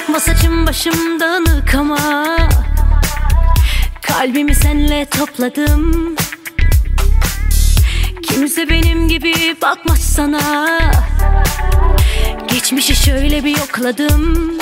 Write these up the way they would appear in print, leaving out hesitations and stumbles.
Bakma saçım başım dağınık ama kalbimi senle topladım. Kimse benim gibi bakmaz sana. Geçmişi şöyle bir yokladım.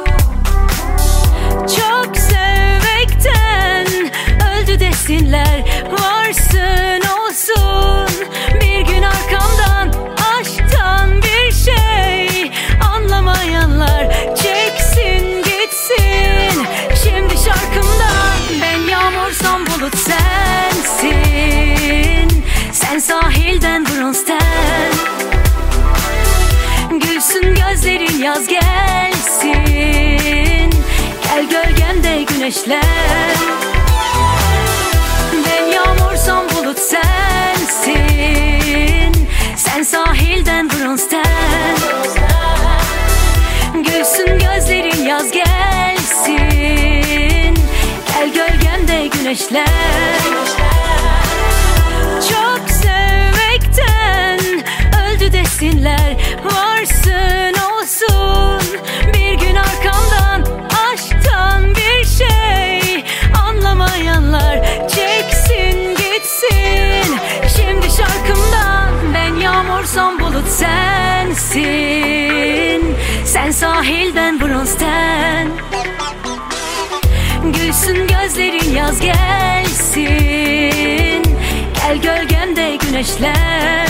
Çok sevmekten öldü desinler. Varsın olsun bir gün arkamdan. Aşktan bir şey anlamayanlar çeksin gitsin. Şimdi şarkımdan ben yağmursam bulut sensin. Sen sahilden bronz ten. Gülsün gözlerin yaz gelsin. Gel gölgemde güneşlen. Ben yağmursam bulut sensin. Sen sahilden bronz ten. Gülsün gözlerin yaz gelsin. Gel gölgemde güneşlen. Çok sevmekten öldü desinler. Varsın olsun bir gün arkamdan. Aşktan bir şey anlamayanlar çeksin gitsin. Şimdi şarkımdan ben yağmursam bulut sensin. Sen sahilden bronz ten. Gülsün gözlerin yaz gelsin. Gel gölgemde güneşlen.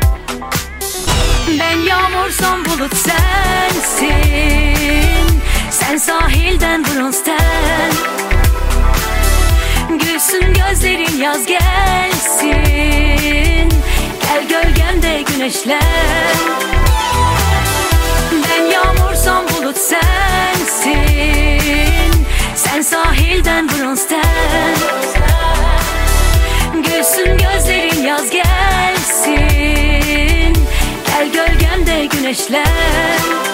Ben yağmursam bulut sensin. Sen sahilden bronz ten. Gülsün gözlerin yaz gelsin. Gel gölgemde güneşlen. Ben yağmursam bulut sensin. Sen sahilden bronz ten. Gülsün gözlerin yaz gelsin. Gel gölgemde güneşlen.